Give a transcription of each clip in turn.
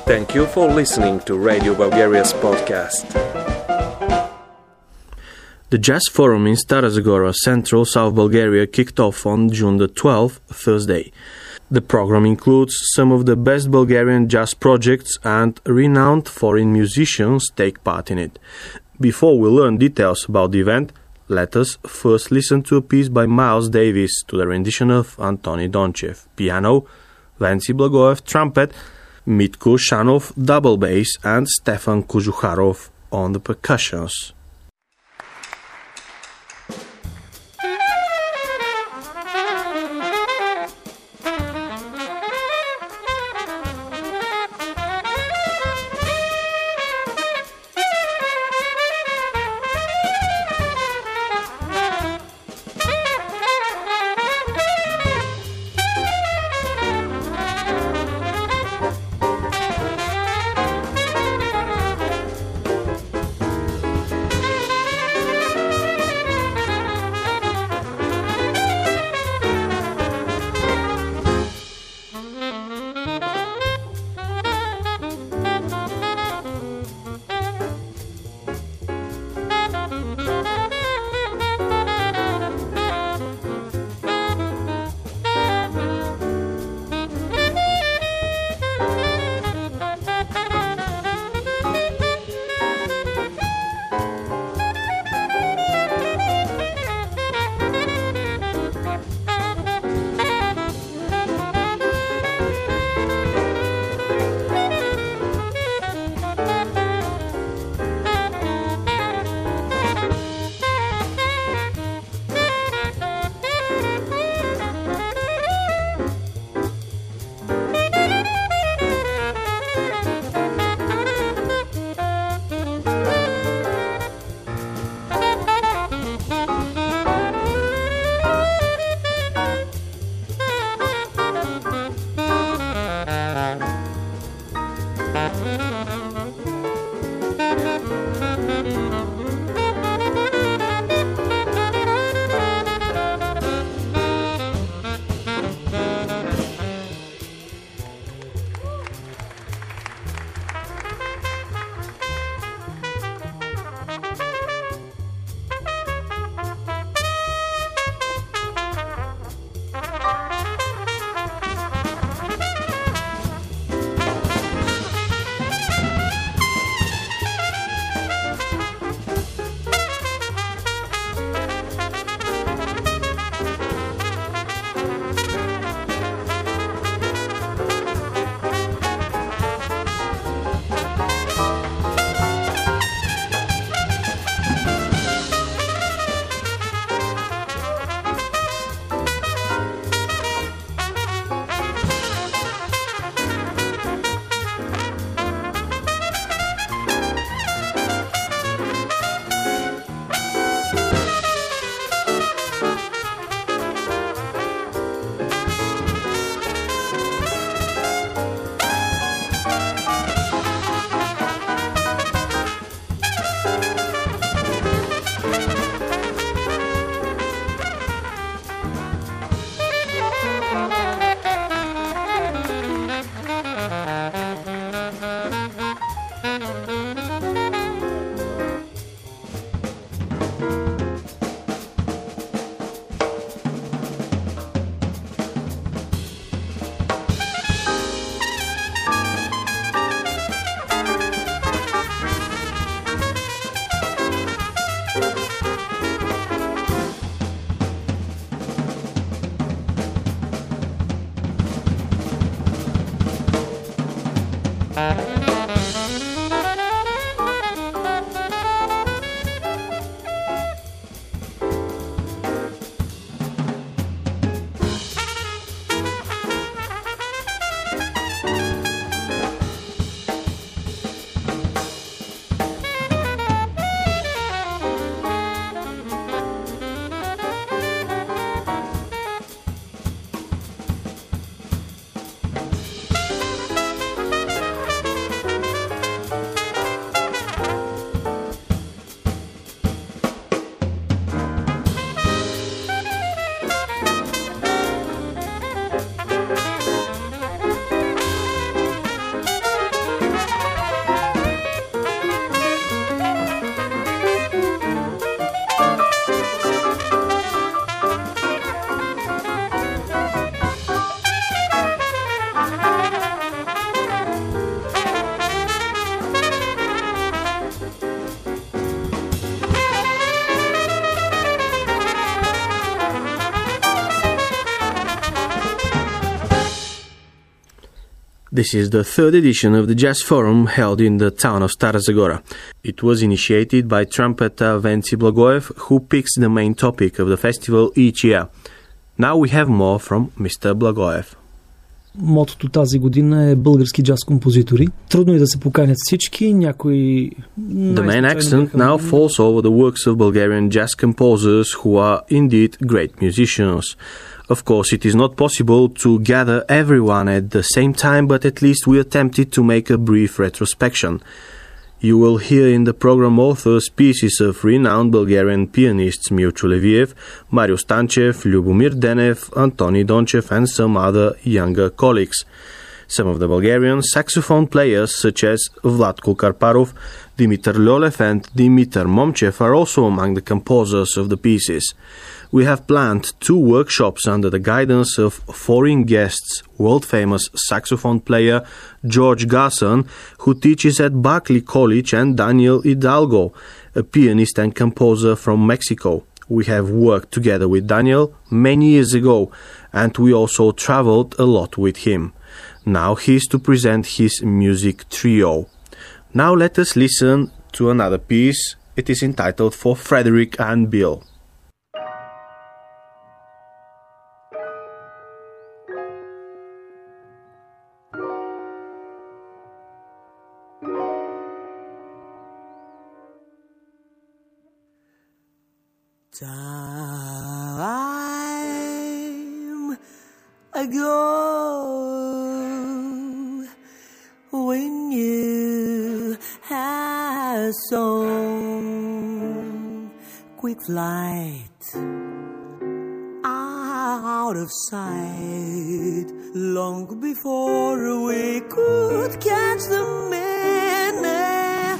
Thank you for listening to Radio Bulgaria's podcast. The Jazz Forum in Stara Zagora, Central South Bulgaria, kicked off on June the 12th, Thursday. The program includes some of the best Bulgarian jazz projects, and renowned foreign musicians take part in it. Before we learn details about the event, let us first listen to a piece by Miles Davis to the rendition of Antoni Donchev, piano, Venci Blagoev, trumpet, Mitko Shanov, double bass, and Stefan Kožuharov on the percussions. This is the third edition of the Jazz Forum held in the town of Stara Zagora. It was initiated by trumpeter Venci Blagoev, who picks the main topic of the festival each year. Now we have more from Mr. Blagoev. Мотото тази година е български джаз композитори. Трудно е да се поканят всички, някои... The main accent now falls over the works of Bulgarian jazz composers who are indeed great musicians. Of course, it is not possible to gather everyone at the same time, but at least we attempted to make a brief retrospection. You will hear in the program authors pieces of renowned Bulgarian pianists Mircho Leviev, Mario Stanchev, Lyubomir Denev, Antoni Donchev and some other younger colleagues. Some of the Bulgarian saxophone players such as Vlatko Karparov, Dimitar Lyolev and Dimitar Momchev are also among the composers of the pieces. We have planned 2 workshops under the guidance of foreign guests, world-famous saxophone player George Garson, who teaches at Berklee College, and Daniel Hidalgo, a pianist and composer from Mexico. We have worked together with Daniel many years ago, and we also traveled a lot with him. Now he is to present his music trio. Now let us listen to another piece. It is entitled For Frederick and Bill. Time ago, when you had so quick flight out of sight, long before we could catch the minute,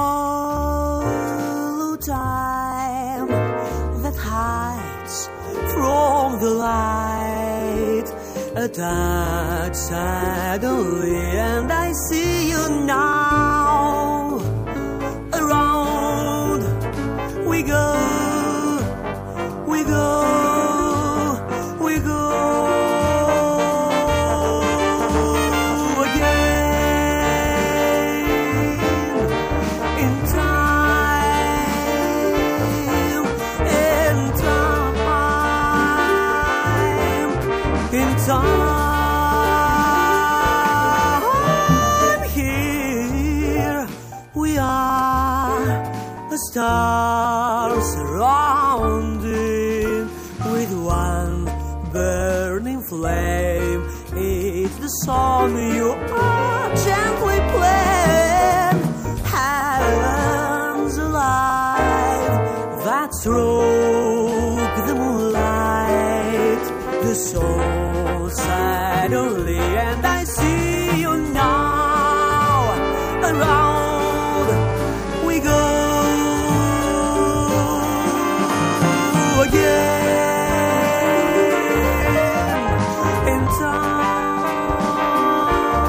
hollow time that hides from the light, a touch suddenly, and I see you now. Around we go, we go, we go again in time, in time, in time. Here we are, a star surrounded with one burning flame. It's the song you are gently playing. Hands alive that stroke the moonlight, the soul suddenly, and I see you now. Around we go again in time,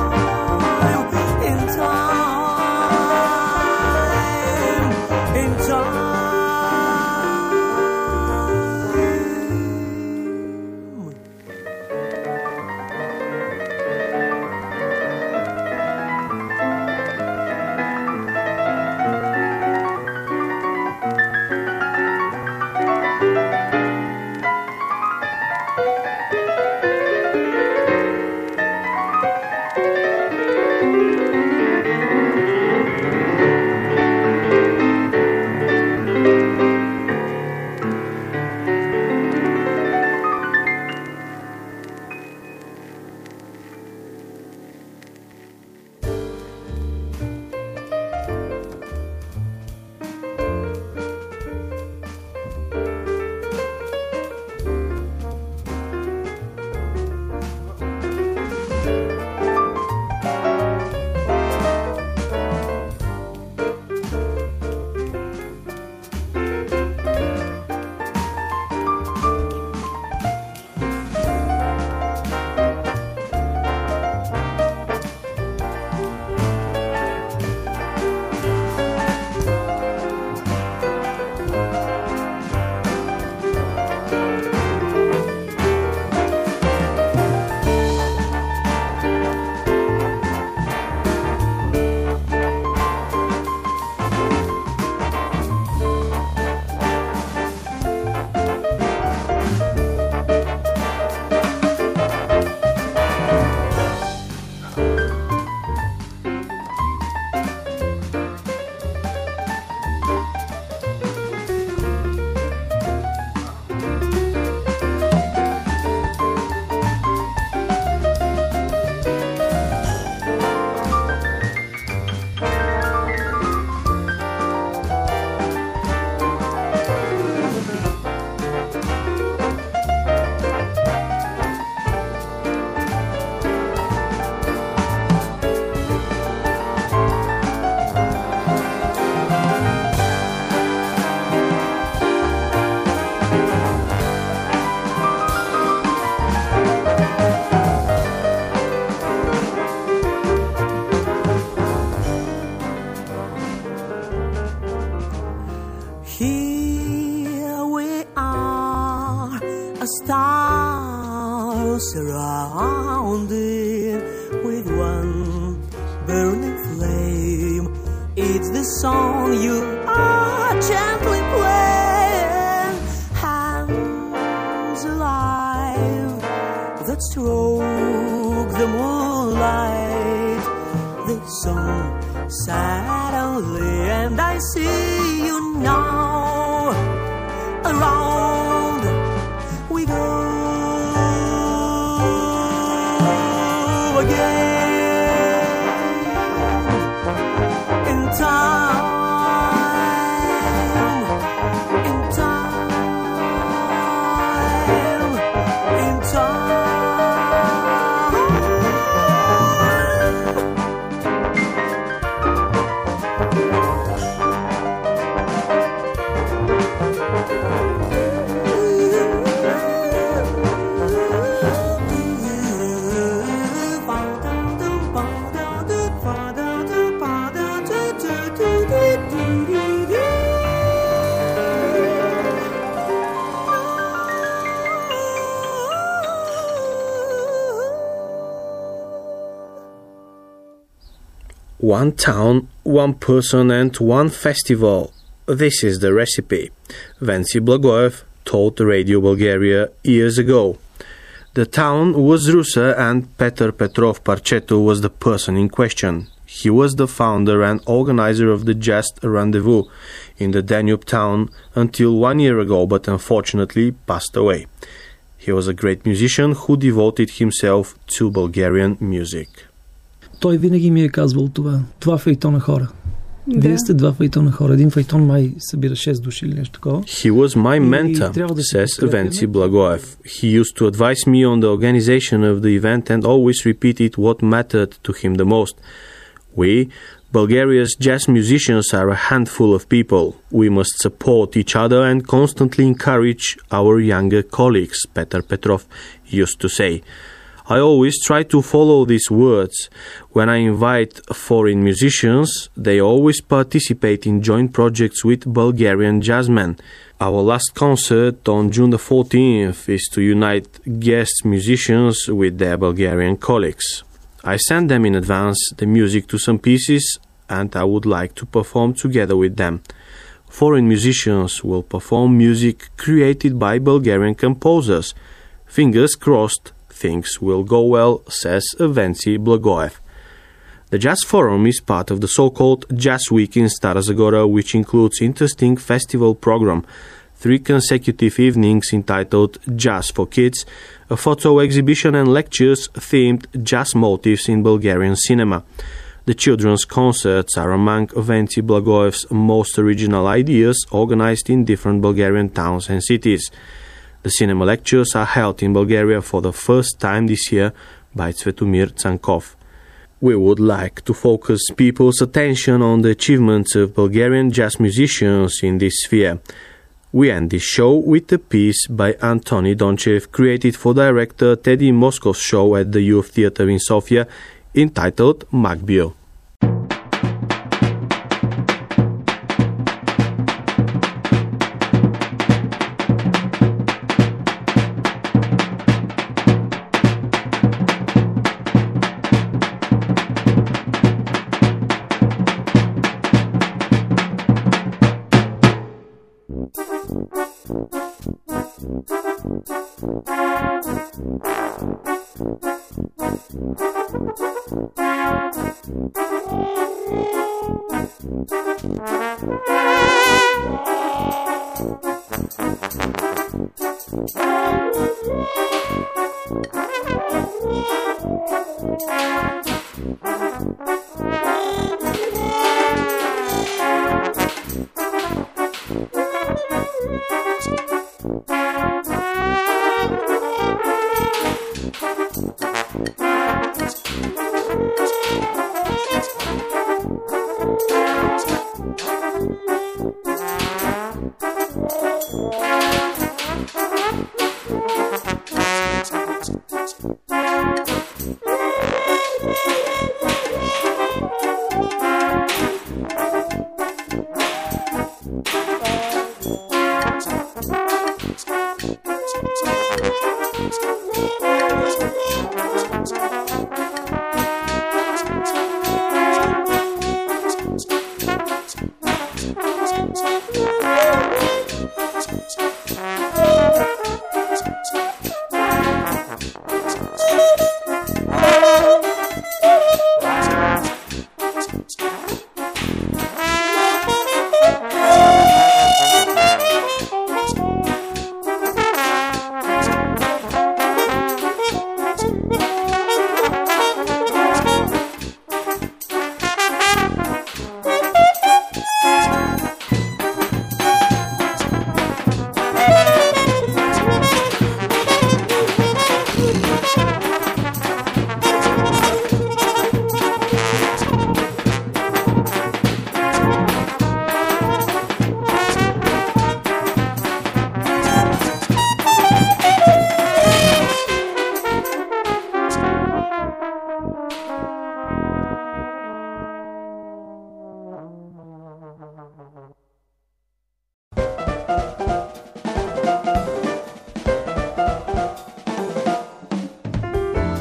burning flame. It's the song you are gently playing. Hands alive that stroke the moonlight. The song suddenly, and I see you now. Around we go again. In time, in time, in time. One town, one person and one festival. This is the recipe. Venci Blagoev told Radio Bulgaria years ago. The town was Rusa and Peter Petrov Parchetu was the person in question. He was the founder and organizer of the Jazz Rendezvous in the Danube town until 1 year ago, but unfortunately passed away. He was a great musician who devoted himself to Bulgarian music. Той винаги ми е казвал това. Това фейтона хора. Да. Вие сте два фейтона хора. Един фейтон май събира 6 души или нещо такова. He was my mentor, says Venci Blagoev. He used to advise me on the organization of the event and always repeated what mattered to him the most. We, Bulgaria's jazz musicians, are a handful of people. We must support each other and constantly encourage our younger colleagues, Peter Petrov used to say. I always try to follow these words. When I invite foreign musicians, they always participate in joint projects with Bulgarian jazzmen. Our last concert on June the 14th is to unite guest musicians with their Bulgarian colleagues. I send them in advance the music to some pieces and I would like to perform together with them. Foreign musicians will perform music created by Bulgarian composers. Fingers crossed, things will go well, says Venci Blagoev. The Jazz Forum is part of the so-called Jazz Week in Stara Zagora, which includes interesting festival program, 3 consecutive evenings entitled Jazz for Kids, a photo exhibition and lectures themed jazz motifs in Bulgarian cinema. The children's concerts are among Venci Blagoev's most original ideas organized in different Bulgarian towns and cities. The cinema lectures are held in Bulgaria for the first time this year by Tsvetomir Tsankov. We would like to focus people's attention on the achievements of Bulgarian jazz musicians in this sphere. We end this show with a piece by Antoni Donchev created for director Teddy Moskov's show at the Youth Theatre in Sofia entitled Magbio.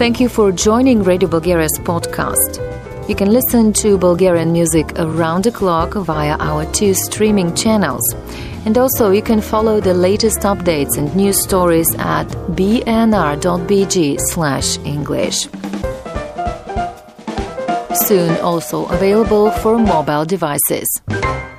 Thank you for joining Radio Bulgaria's podcast. You can listen to Bulgarian music around the clock via our 2 streaming channels. And also you can follow the latest updates and news stories at bnr.bg/English. Soon also available for mobile devices.